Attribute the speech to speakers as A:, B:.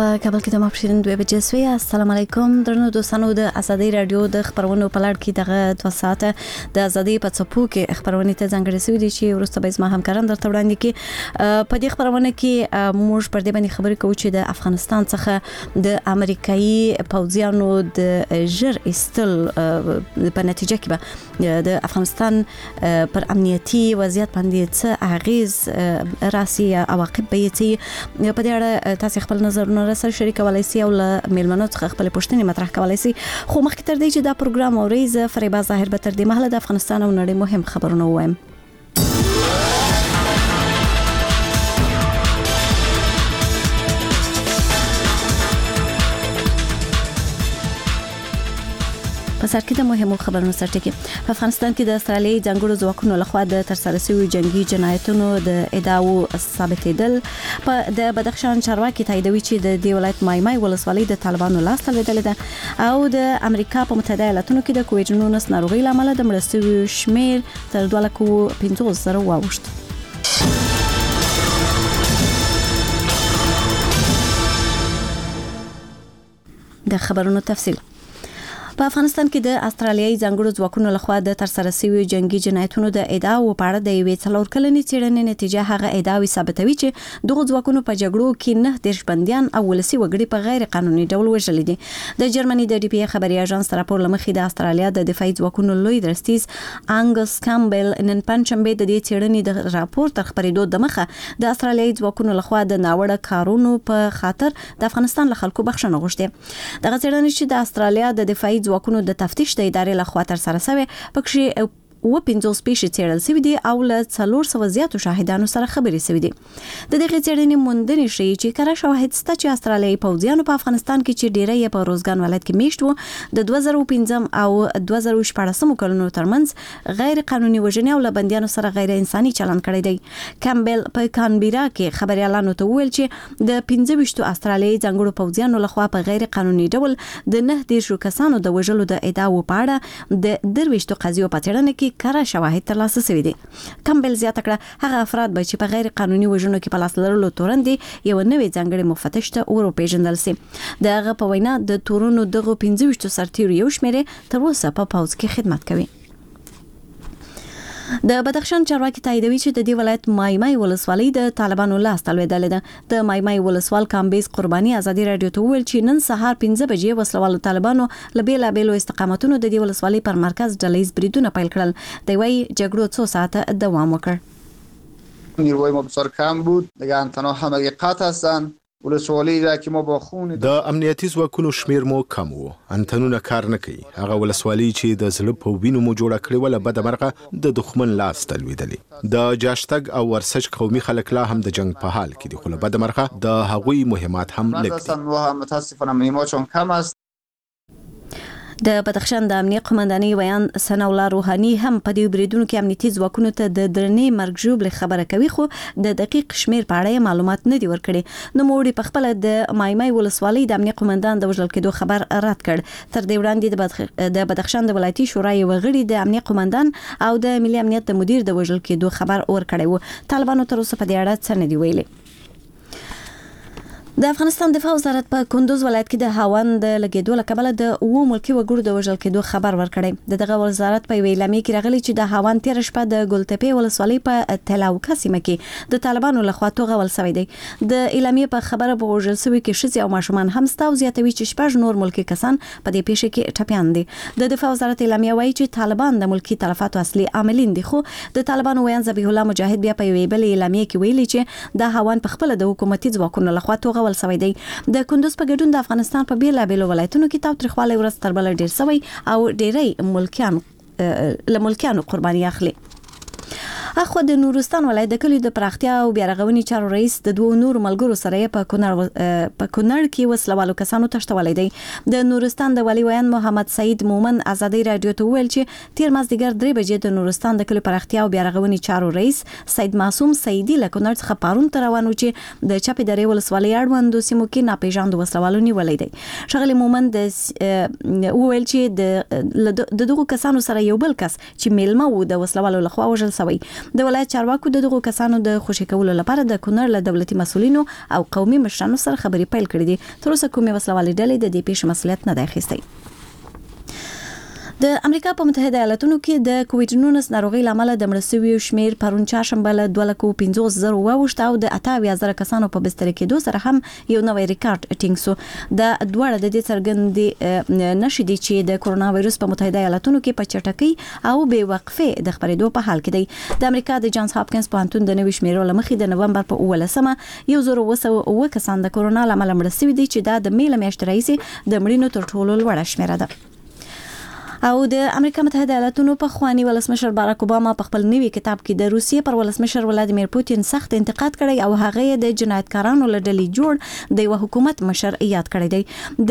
A: په کابل کې د ماپښین 2 بجې سوی. السلام علیکم درنو دوستانو، د ازادي رادیو د خبرونو په لړ کې دغه 2 ساعته د ازادي په څپو کې خبرونه ته ځانګړې سوي دي چې ورسته به زما همکاران درته وړاندې کړي. په دې خبرونه کې موږ پر دې باندې خبرې کوو چې د افغانستان څخه د امریکایي پوځیانو د ژر استل په نتیجه کې به د افغانستان پر امنیتي وضعیت باندې څه اغیز راسي عواقب به یې په دې اړه تاسو خپل نظرونه سره شریکولای شئ او له میلمنو څخه خپل پوښتنې مطرح کولای شئ. خو مخکې تر دې چې دا پروګرام اورئ، فریبا ظاهر به تر دې مهاله د افغانستان او نړۍ مهم خبرونه وایم. په سر کې د مهمو خبرونو سره ټکی. په افغانستان کې د استرالیایي ځانګړو ځواکونو لخوا د ترسره شویو جنگي جنایتونو د ادعاو ثابتېدل. په د بدخشان چارواکي تاییدوي چې د دې ولایت مایمای ولسوالۍ د طالبانو لاس ته لوېدلې ده او د امریکا په متحده ایالاتونو کې د کووډ-19 ناروغۍ له امله د مړه شویو شمېر تر 250,000 واوښت. د خبرونو تفصیل. په افغانستان کې د استرالیایي ځانګړو ځواکونو لخوا د ترسره شویو جنگي جنایتونو د ادعاو په اړه د یوې 4 کلنې څېړنې نتیجه هغه ادعاوې ثابتوي چې دغه ځواکونو په جګړو کې 9 بنديان او ولسي وګړي په غیر قانوني ډول وژل دي. د جرمني د ډي پی ای خبري اژانس راپور لمخې د استرالیا د دفاعي ځواکونو لوی درستیز انګس کامبل نن پنځشنبه د دې څېړنې د راپور تر خبرېدو د مخه د استرالیایي ځواکونو لخوا د ناوړه کارونو په خاطر د افغانستان له خلکو بخښنه غوښتې. دغه څېړنه چې د استرالیا د دفاعي ځواکونو د تفتیش د ادارې لخوا تر سره شوی پکې 15 سپیشي څېړل شوي دي او له 400 زیاتو شاهدانو سره خبرې شوي دي. د دغه څېړنې موندنې ښیي چې کره شواهد شته چې استرالیایي پوځیانو په افغانستان کې چې ډیری یې په روزګان ولایت کې میشت وو د 2015 او 2014 کلونو ترمنځ غیر قانوني وژنې او له بندیانو سره غیر انساني چلند کړی دی. کامبل په کانبیرا کې خبريالانو ته ویل چې د 15 استرالیایي ځانګړو پوځیانو لخوا په غیر قانوني ډول د 19 کسانو د وژلو د ادعاو په اړه د 23 قضیو په څېړنه کې کره شواهد ترلاسه شوي دي. کامبل زیاته کړه هغه افراد به چې په غیر قانوني وژنو کې په لاس لرلو تورندې یو نوې ځانګړې مفتش ته وروپېژندل شي. دغه په وینا د تورونو دغه 15 سرتیرو یو شمېر تر اوسه په پوځ کې خدمت کوي. د بدخشان چارواکي تاییدوي چې د دې ولایت مایمای ولسوالۍ د طالبانو لاس ته لوېدلې ده. د مایمای ولسوال کامبیز قرباني ازادي رادیو ته ویل چې نن سهار 5 بجې وسلوالو طالبانو له بیلابیلو استقامتونو د دې ولسوالۍ پر مرکز ډلهیز بریدونه پیل کړل. دوی وايي جګړو 2 ساعته دوام وکړ.
B: نیروی ما بسیار کم بود دیگه تنها همگی قطع هستن. ولسوالی را که ما با خون
C: د امنیتي ځواکونو شمیر مو کم وو، انتنونه کار نه کوي. هغه ولسوالی چې د زړه په وینو مو جوړه کړې ولا بد مرغه د دښمن لاس ته لوېدلې. د جاشتګ او ورسج قومي خلک لا هم د جنگ په حال کې دي، خو له بد مرغه د هغوی مهمات هم لږ دي.
B: متاسفانه مهماتشون کم است.
A: د بدخشان د امنیت قومندانۍ ویان ثنا الله روحاني هم په دې بریدونو کې امنیتي ځواکونو ته د درنې مرګ ژوبلې خبره کوي، خو د دقیق شمیر په اړه معلومات نه دي ورکړي. نو موږ په خپل د مایمای ولسوالۍ د امنیت قومندان د وژل کېدو خبر رد کړ. تر دې وړاندې د بدخشان د ولایتي شورای وغړي د امنیت قومندان او د ملي امنیت د مدیر د وژل کېدو خبر ورکړی وو. طالبانو تر اوسه په دې اړه څه نه دی ویلي. د افغانستان دفاع وزارت په کندوز ولایت کې د هاون د لګیدو له کبله د ملکی وګړو د وژل کېدو خبر ورکړی. دغه وزارت په ویلامي کې راغلی چې د هاون 13 شپه د ګلتپې ولسوالۍ په تلاوکا سیمه کې د طالبانو لخوا توغول شوی دی. د اعلامیه په خبره په وژل شوی کې ښځې او ماشومان هم ستاو زیاتوي چې 6 نور ملکی کسان په دې پیښه کې ټپيان دي. د دفاع وزارت اعلامیه وایي چې طالبان د ملکی تلفاتو اصلي عاملین دي، خو د طالبانو ویان ذبیح الله مجاهد بیا په ویبل اعلامیه کې ویلي چې د هاون په خپل د حکومتي ځواکونو لخوا توغول شوی دی. د کندوز په ګډون د افغانستان په بیلابیلو ولایتونو کې تاوتریخوالی ورځ تر بله ډیر شوی او ډیری ملکیانو قرباني اخلي. اخو د نورستان ولایت د کلی د پراختیا او بیارغونې چارو رئیس د 2 نور ملګرو سره په کونړ کې وسلوالو کسانو تشتولې دی. د نورستان د والی ویان محمد سعید مومن ازادي رادیو ته ویل چې تیر مازدیګر 3 بجې د نورستان د کلی پراختیا او بیارغونې چارو رئیس سید معصوم سعیدی له کونړ څخه پارون تر روانو چې د چپی درې ولسوالۍ اړوند سیمو کې ناپېژاندو وسلوالو نیولې دی. شغلی مومن د ویل چې د دغه کسانو سره یو بل کس چې میلمه وو د وسلوالو لخوا وژل شوی. د ولایت چارواکو دغه کسانو د خوشی کولو لپاره د کونړ له دولتي مسولینو او قومي مشرانو سره خبرې پیل کړې دي. تر اوسه کومې وسلوالې ډلې د دې پیښې مسؤلیت نه دی اخیستی. د امریکا په متحده ایالاتونو کې د کووډ-19 ناروغي لامل د مړ شویو شمیر پرون چهارشنبه له 2,50,000 واوښت او د 28,000 کسانو په بستر کېدو سره هم یو نوی ریکارډ ټینګ شو. د دوړه د دې څرګندې نشي دي چې د کورونا وایروس په متحده ایالاتونو کې په چټکۍ او بې وقفه د خبرېدو په حال کې دی. د امریکا د جانز هاپکینز پوهنتون د نوي شمیرو لمخې د نومبر په 18مه 1,209 کسان د کورونا لامل مړ شوي دي چې دا د میله میاشتې راهیسې د مړینو تر ټولو لوړه شمیره ده. او د امریکا متحده ایالاتونو په خواني ولسمشر باراک اوباما په خپل نوي کتاب کې د روسیې پر ولسمشر ولادیمیر پوتین سخت انتقاد کړی او هغه د جنایتکارانو له ډلې جوړ د یو حکومت مشر یاد کړی دی.